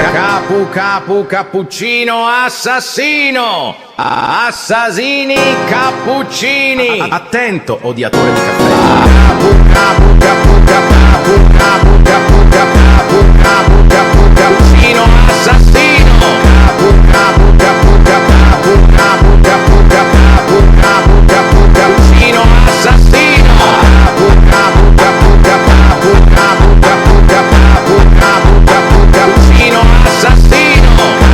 Cappuccino assassino! Assassini cappuccini! Attento, odiatore di caffè! Cappuccino assassino! Cappuccino assassino! Cappuccino assassino!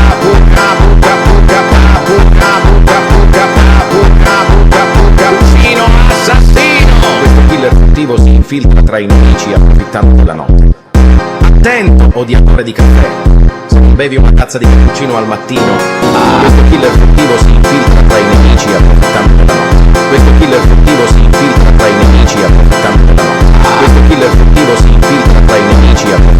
Cappuccino assassino! Questo killer furtivo si infiltra tra i nemici approfittando della notte. Attento, odiatore di caffè! Se non bevi una tazza di cappuccino al mattino, questo killer furtivo si infiltra tra i nemici approfittando della notte. Questo killer furtivo si infiltra tra i nemici approfittando della notte. Questo killer furtivo si infiltra tra i nemici approfittando della notte.